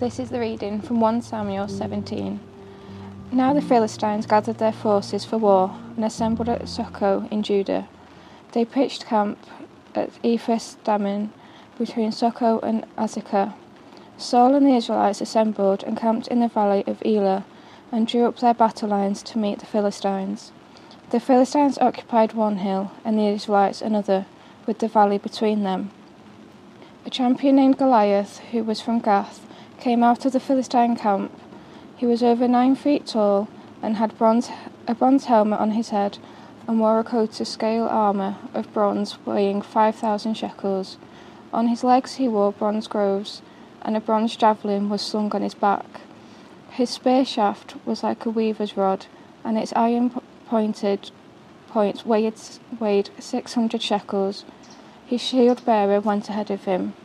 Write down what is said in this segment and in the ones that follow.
This is the reading from 1 Samuel 17. Now the Philistines gathered their forces for war and assembled at Socoh in Judah. They pitched camp at Ephes Dammim between Socoh and Azekah. Saul and the Israelites assembled and camped in the valley of Elah and drew up their battle lines to meet the Philistines. The Philistines occupied one hill and the Israelites another, with the valley between them. A champion named Goliath, who was from Gath, came out of the Philistine camp. He was over 9 feet tall and had a bronze helmet on his head and wore a coat of scale armour of bronze weighing 5,000 shekels. On his legs he wore bronze groves, and a bronze javelin was slung on his back. His spear shaft was like a weaver's rod, and its iron point weighed 600 shekels. His shield-bearer went ahead of him.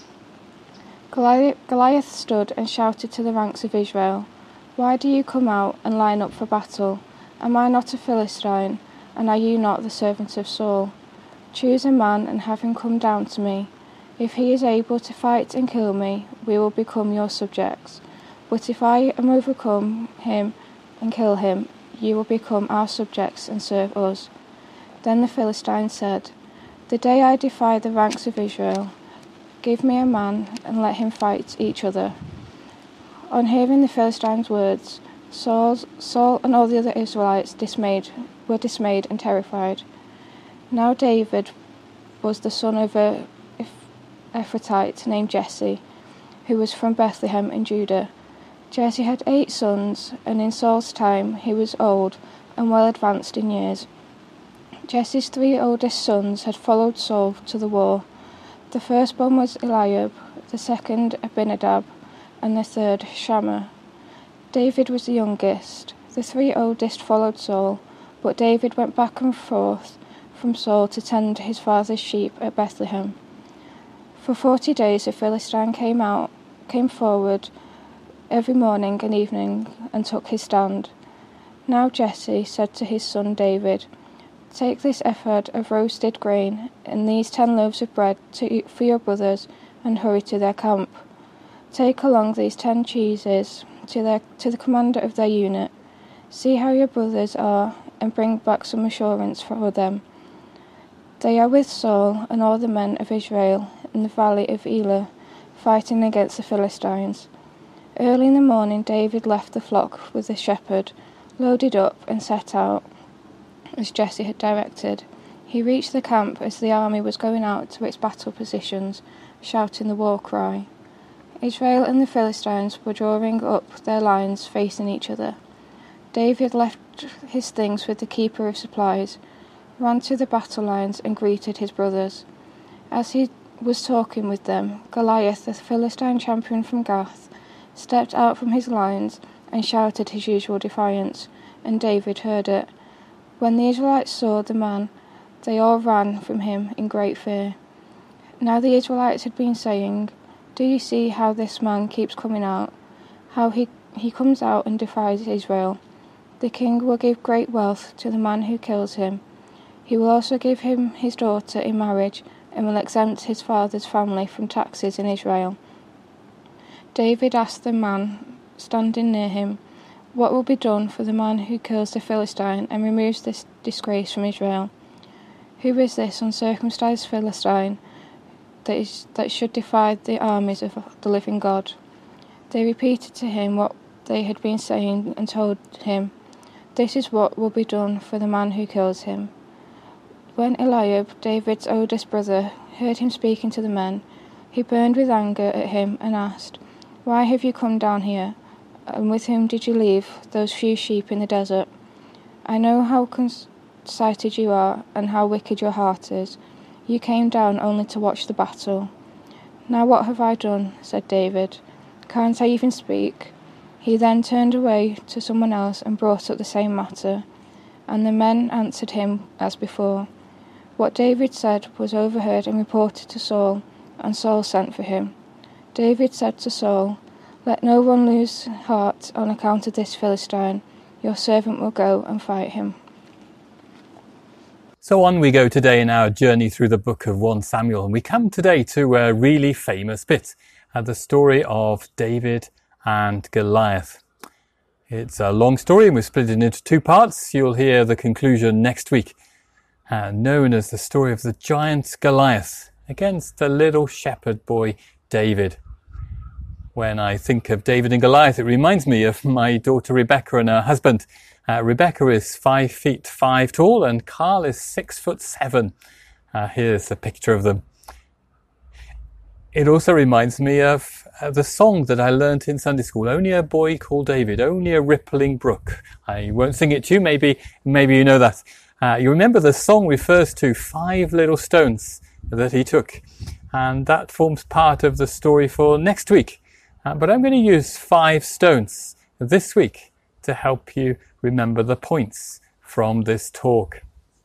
Goliath stood and shouted to the ranks of Israel, "Why do you come out and line up for battle? Am I not a Philistine, and are you not the servants of Saul? Choose a man and have him come down to me. If he is able to fight and kill me, we will become your subjects. But if I am overcome him and kill him, you will become our subjects and serve us." Then the Philistines said, "The day I defy the ranks of Israel, give me a man and let him fight each other." On hearing the Philistines' words, Saul and all the other Israelites were dismayed and terrified. Now David was the son of a Ephrathite named Jesse, who was from Bethlehem in Judah. Jesse had 8 sons, and in Saul's time he was old and well advanced in years. Jesse's 3 oldest sons had followed Saul to the war. The firstborn was Eliab, the second Abinadab, and the third Shammah. David was the youngest. The 3 oldest followed Saul, but David went back and forth from Saul to tend his father's sheep at Bethlehem. For 40 days the Philistine came forward every morning and evening and took his stand. Now Jesse said to his son David, "Take this ephod of roasted grain and these 10 loaves of bread to eat for your brothers and hurry to their camp. Take along these 10 cheeses to the commander of their unit. See how your brothers are and bring back some assurance for them. They are with Saul and all the men of Israel in the valley of Elah, fighting against the Philistines." Early in the morning David left the flock with the shepherd, loaded up and set out, as Jesse had directed. He reached the camp as the army was going out to its battle positions, shouting the war cry. Israel and the Philistines were drawing up their lines facing each other. David left his things with the keeper of supplies, ran to the battle lines and greeted his brothers. As he was talking with them, Goliath, the Philistine champion from Gath, stepped out from his lines and shouted his usual defiance, and David heard it. When the Israelites saw the man, they all ran from him in great fear. Now the Israelites had been saying, "Do you see how this man keeps coming out? How he comes out and defies Israel? The king will give great wealth to the man who kills him. He will also give him his daughter in marriage and will exempt his father's family from taxes in Israel." David asked the man standing near him, "What will be done for the man who kills the Philistine and removes this disgrace from Israel? Who is this uncircumcised Philistine that should defy the armies of the living God?" They repeated to him what they had been saying and told him, "This is what will be done for the man who kills him." When Eliab, David's oldest brother, heard him speaking to the men, he burned with anger at him and asked, "Why have you come down here? And with whom did you leave those few sheep in the desert? I know how conceited you are and how wicked your heart is. You came down only to watch the battle." "Now what have I done?" said David. "Can't I even speak?" He then turned away to someone else and brought up the same matter, and the men answered him as before. What David said was overheard and reported to Saul, and Saul sent for him. David said to Saul, "Let no one lose heart on account of this Philistine. Your servant will go and fight him." So on we go today in our journey through the book of 1 Samuel, and we come today to a really famous bit, the story of David and Goliath. It's a long story and we've split it into two parts. You'll hear the conclusion next week, known as the story of the giant Goliath against the little shepherd boy David. When I think of David and Goliath, it reminds me of my daughter Rebecca and her husband. Rebecca is 5'5" tall and Carl is 6'7". Here's a picture of them. It also reminds me of the song that I learnt in Sunday school, Only a Boy Called David, Only a Rippling Brook. I won't sing it to you, maybe you know that. You remember the song refers to 5 little stones that he took, and that forms part of the story for next week. But I'm going to use 5 stones this week to help you remember the points from this talk.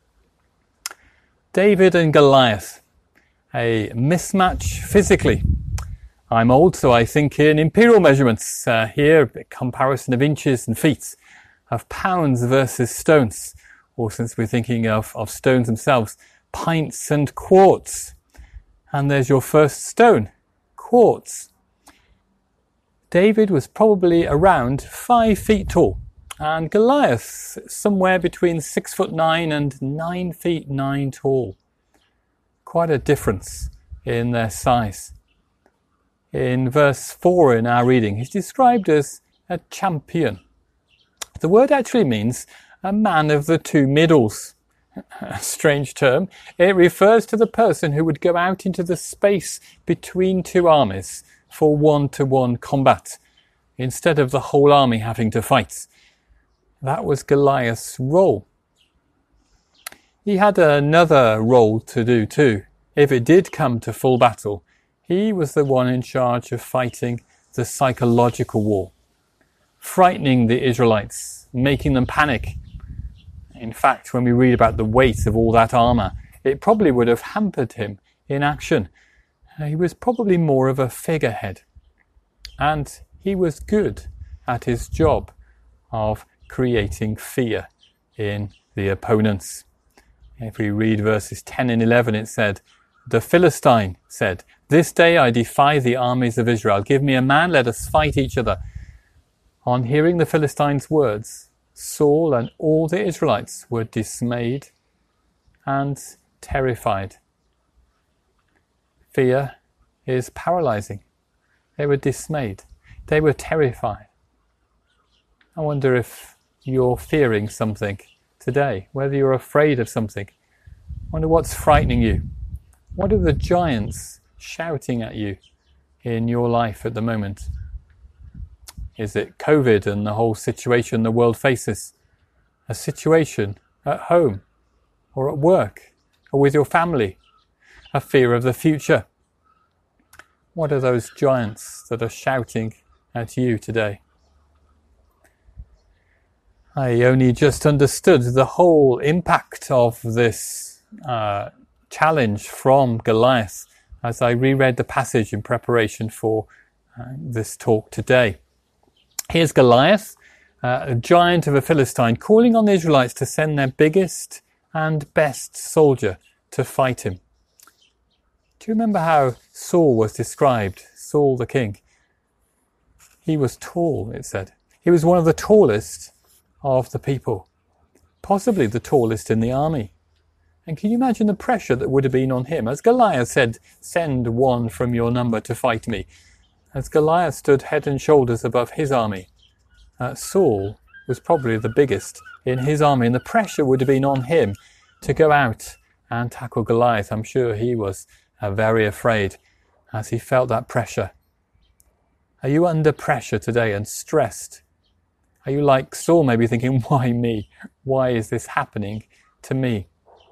David and Goliath, a mismatch physically. I'm old, so I think in imperial measurements. Here, a comparison of inches and feet, of pounds versus stones, or since we're thinking of stones themselves, pints and quarts. And there's your first stone, quarts. David was probably around 5 feet tall, and Goliath somewhere between 6'9" and 9 feet 9 tall. Quite a difference in their size. In verse 4 in our reading, he's described as a champion. The word actually means a man of the two middles. A strange term. It refers to the person who would go out into the space between two armies for one-to-one combat, instead of the whole army having to fight. That was Goliath's role. He had another role to do too. If it did come to full battle, he was the one in charge of fighting the psychological war, frightening the Israelites, making them panic. In fact, when we read about the weight of all that armour, it probably would have hampered him in action. He was probably more of a figurehead. And he was good at his job of creating fear in the opponents. If we read verses 10 and 11, it said, "The Philistine said, 'This day I defy the armies of Israel. Give me a man, let us fight each other.' On hearing the Philistine's words, Saul and all the Israelites were dismayed and terrified." Fear is paralyzing. They were dismayed. They were terrified. I wonder if you're fearing something today, whether you're afraid of something. I wonder what's frightening you. What are the giants shouting at you in your life at the moment? Is it COVID and the whole situation the world faces? A situation at home or at work or with your family? A fear of the future? What are those giants that are shouting at you today? I only just understood the whole impact of this challenge from Goliath as I reread the passage in preparation for this talk today. Here's Goliath, a giant of a Philistine, calling on the Israelites to send their biggest and best soldier to fight him. Do you remember how Saul was described, Saul the king? He was tall, it said. He was one of the tallest of the people, possibly the tallest in the army. And can you imagine the pressure that would have been on him? As Goliath said, "Send one from your number to fight me." As Goliath stood head and shoulders above his army, Saul was probably the biggest in his army, and the pressure would have been on him to go out and tackle Goliath. I'm sure he was very afraid as he felt that pressure. Are you under pressure today and stressed? Are you like Saul, maybe thinking, why me? Why is this happening to me?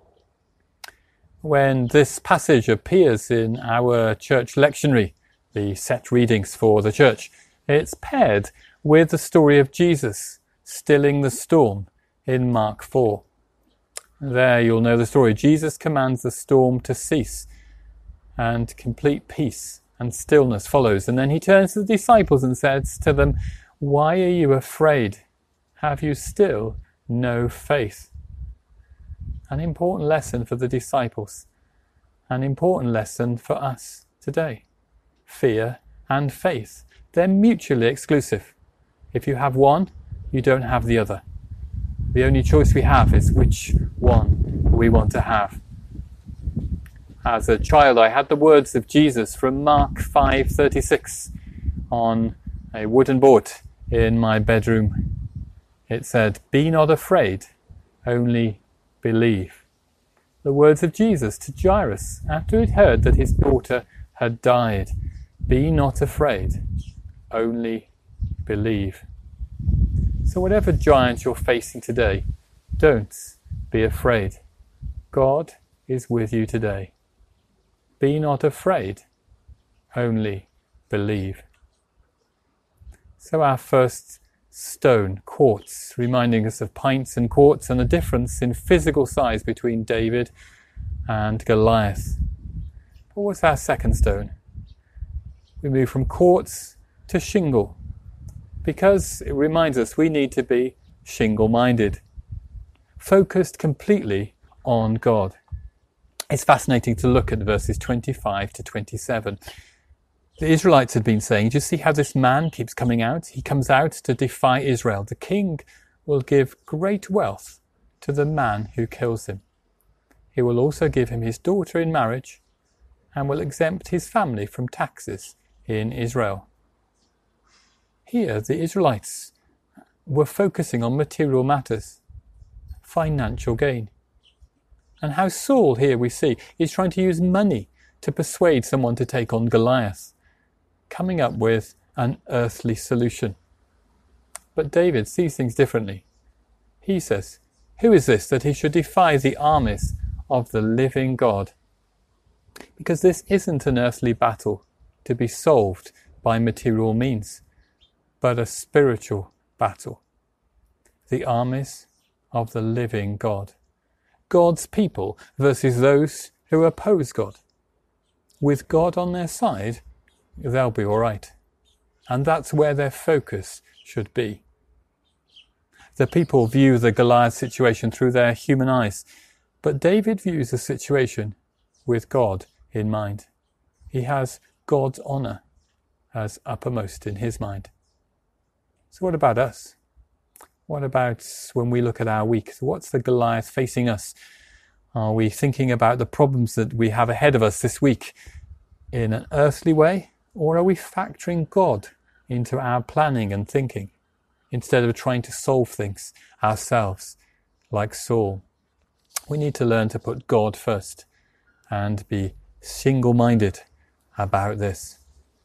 When this passage appears in our church lectionary, the set readings for the church, it's paired with the story of Jesus stilling the storm in Mark 4. There you'll know the story. Jesus commands the storm to cease, and complete peace and stillness follows. And then he turns to the disciples and says to them, "Why are you afraid? Have you still no faith?" An important lesson for the disciples. An important lesson for us today. Fear and faith. They're mutually exclusive. If you have one, you don't have the other. The only choice we have is which one we want to have. As a child, I had the words of Jesus from Mark 5:36 on a wooden board in my bedroom. It said, "Be not afraid, only believe." The words of Jesus to Jairus after he'd heard that his daughter had died. Be not afraid, only believe. So whatever giant you're facing today, don't be afraid. God is with you today. Be not afraid, only believe. So our first stone, quartz, reminding us of pints and quarts and the difference in physical size between David and Goliath. But what's our second stone? We move from quartz to shingle, because it reminds us we need to be shingle-minded, focused completely on God. It's fascinating to look at verses 25 to 27. The Israelites had been saying, do you see how this man keeps coming out? He comes out to defy Israel. The king will give great wealth to the man who kills him. He will also give him his daughter in marriage and will exempt his family from taxes in Israel. Here, the Israelites were focusing on material matters, financial gain. And how Saul, here we see, is trying to use money to persuade someone to take on Goliath, coming up with an earthly solution. But David sees things differently. He says, who is this that he should defy the armies of the living God? Because this isn't an earthly battle to be solved by material means, but a spiritual battle. The armies of the living God. God's people versus those who oppose God. With God on their side, they'll be all right. And that's where their focus should be. The people view the Goliath situation through their human eyes, but David views the situation with God in mind. He has God's honour as uppermost in his mind. So what about us? What about when we look at our week? So what's the Goliath facing us? Are we thinking about the problems that we have ahead of us this week in an earthly way? Or are we factoring God into our planning and thinking instead of trying to solve things ourselves like Saul? We need to learn to put God first and be single-minded about this.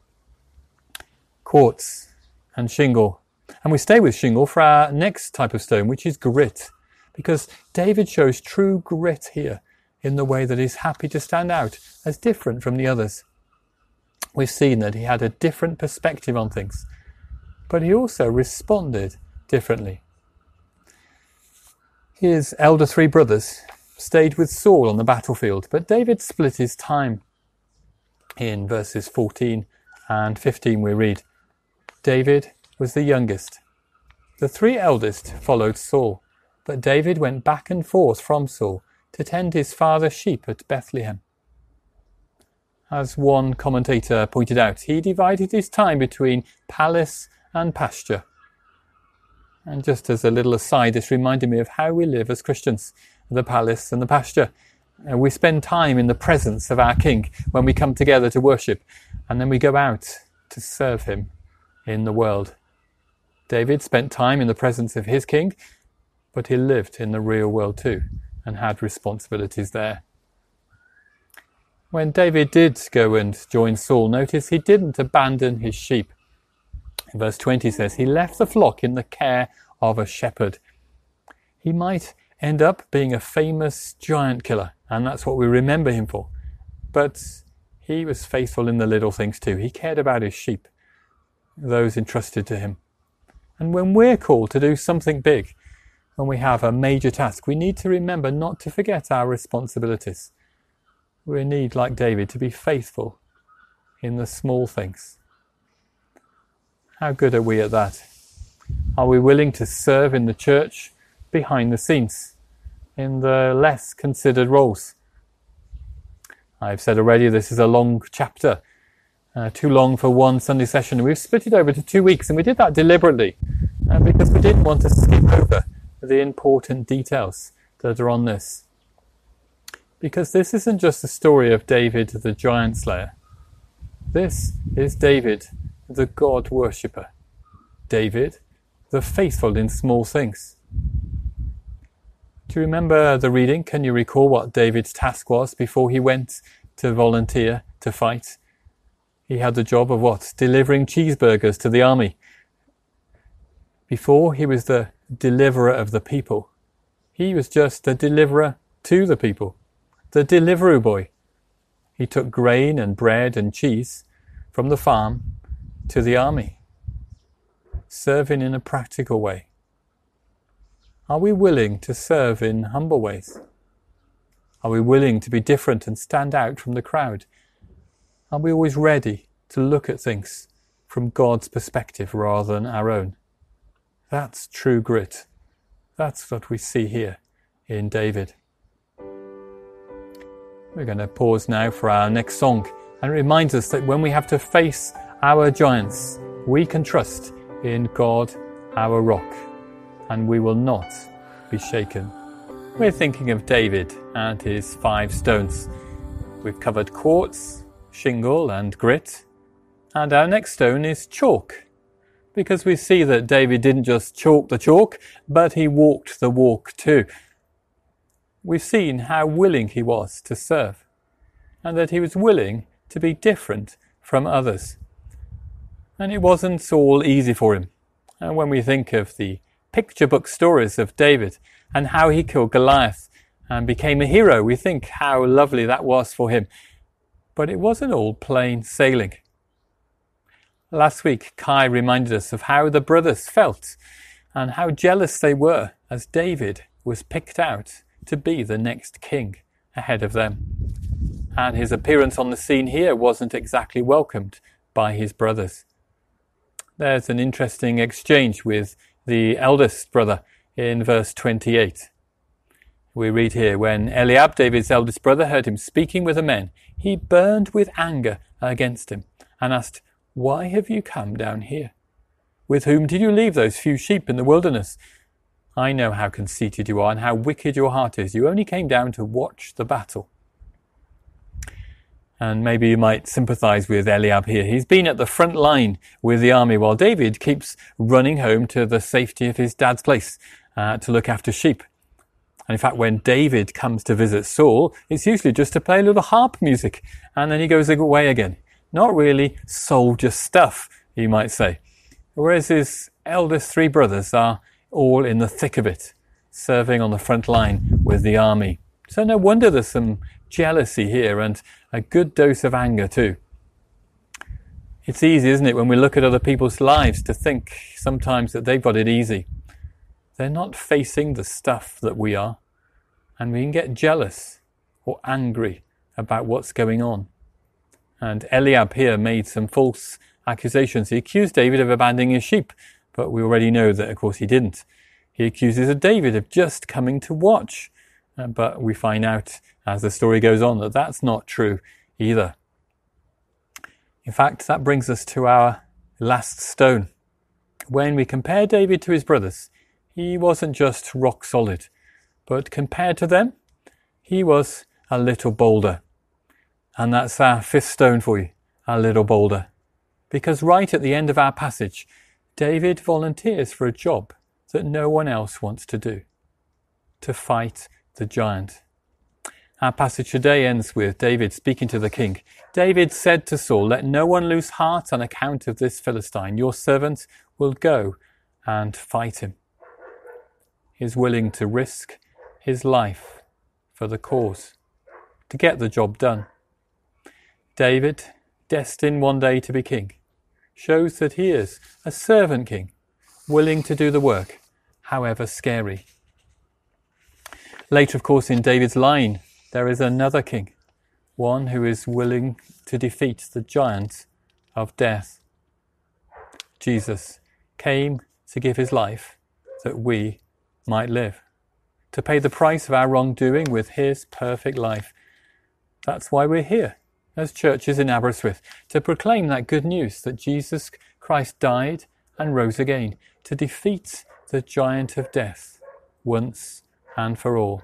Quartz and shingle. And we stay with shingle for our next type of stone, which is grit, because David shows true grit here in the way that he's happy to stand out as different from the others. We've seen that he had a different perspective on things, but he also responded differently. His elder three brothers stayed with Saul on the battlefield, but David split his time. In verses 14 and 15 we read, David was the youngest. The three eldest followed Saul, but David went back and forth from Saul to tend his father's sheep at Bethlehem. As one commentator pointed out, he divided his time between palace and pasture. And just as a little aside, this reminded me of how we live as Christians, the palace and the pasture. We spend time in the presence of our King when we come together to worship, and then we go out to serve him in the world. David spent time in the presence of his king, but he lived in the real world too and had responsibilities there. When David did go and join Saul, notice he didn't abandon his sheep. Verse 20 says, he left the flock in the care of a shepherd. He might end up being a famous giant killer, and that's what we remember him for. But he was faithful in the little things too. He cared about his sheep, those entrusted to him. And when we're called to do something big, when we have a major task, we need to remember not to forget our responsibilities. We need, like David, to be faithful in the small things. How good are we at that? Are we willing to serve in the church behind the scenes, in the less considered roles? I've said already this is a long chapter, too long for one Sunday session. We've split it over to 2 weeks, and we did that deliberately because we didn't want to skip over the important details that are on this. Because this isn't just the story of David the giant slayer. This is David the God worshipper. David the faithful in small things. Do you remember the reading? Can you recall what David's task was before he went to volunteer to fight? He had the job of what? Delivering cheeseburgers to the army. Before, he was the deliverer of the people. He was just the deliverer to the people. The Deliveroo boy. He took grain and bread and cheese from the farm to the army, serving in a practical way. Are we willing to serve in humble ways? Are we willing to be different and stand out from the crowd? Are we always ready to look at things from God's perspective rather than our own? That's true grit. That's what we see here in David. We're going to pause now for our next song, and it reminds us that when we have to face our giants, we can trust in God, our rock, and we will not be shaken. We're thinking of David and his 5 stones. We've covered quartz, shingle and grit, and our next stone is chalk, because we see that David didn't just chalk the chalk, but he walked the walk too. We've seen how willing he was to serve, and that he was willing to be different from others. And it wasn't all easy for him. And when we think of the picture book stories of David and how he killed Goliath and became a hero, we think how lovely that was for him. But it wasn't all plain sailing. Last week, Kai reminded us of how the brothers felt and how jealous they were as David was picked out to be the next king ahead of them. And his appearance on the scene here wasn't exactly welcomed by his brothers. There's an interesting exchange with the eldest brother in verse 28. We read here, when Eliab, David's eldest brother, heard him speaking with the men, he burned with anger against him and asked, "Why have you come down here? With whom did you leave those few sheep in the wilderness? I know how conceited you are and how wicked your heart is. You only came down to watch the battle." And maybe you might sympathize with Eliab here. He's been at the front line with the army while David keeps running home to the safety of his dad's place to look after sheep. And in fact, when David comes to visit Saul, it's usually just to play a little harp music, and then he goes away again. Not really soldier stuff, you might say. Whereas his eldest 3 brothers are all in the thick of it, serving on the front line with the army. So no wonder there's some jealousy here and a good dose of anger too. It's easy, isn't it, when we look at other people's lives to think sometimes that they've got it easy. They're not facing the stuff that we are, and we can get jealous or angry about what's going on. And Eliab here made some false accusations. He accused David of abandoning his sheep, but we already know that, of course, he didn't. He accuses David of just coming to watch, but we find out as the story goes on that that's not true either. In fact, that brings us to our last stone. When we compare David to his brothers, he wasn't just rock solid, but compared to them, he was a little bolder. And that's our 5th stone for you, a little bolder. Because right at the end of our passage, David volunteers for a job that no one else wants to do, to fight the giant. Our passage today ends with David speaking to the king. David said to Saul, "Let no one lose heart on account of this Philistine. Your servant will go and fight him." He is willing to risk his life for the cause, to get the job done. David, destined one day to be king, shows that he is a servant king, willing to do the work, however scary. Later, of course, in David's line, there is another king, one who is willing to defeat the giant of death. Jesus came to give his life that we might live, to pay the price of our wrongdoing with his perfect life. That's why we're here as churches in Aberystwyth, to proclaim that good news that Jesus Christ died and rose again to defeat the giant of death once and for all.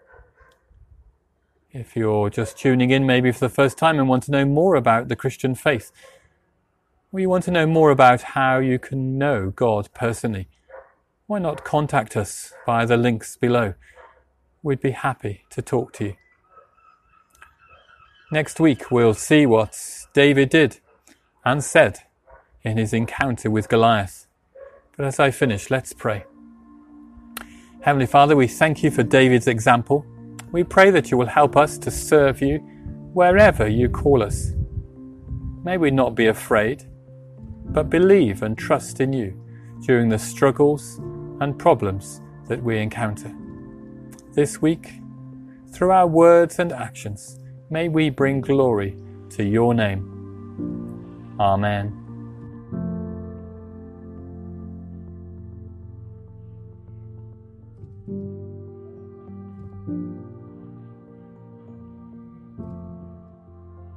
If you're just tuning in maybe for the first time and want to know more about the Christian faith, or you want to know more about how you can know God personally, why not contact us via the links below? We'd be happy to talk to you. Next week we'll see what David did and said in his encounter with Goliath. But as I finish, let's pray. Heavenly Father, we thank you for David's example. We pray that you will help us to serve you wherever you call us. May we not be afraid, but believe and trust in you during the struggles and problems that we encounter. This week, through our words and actions, may we bring glory to your name. Amen.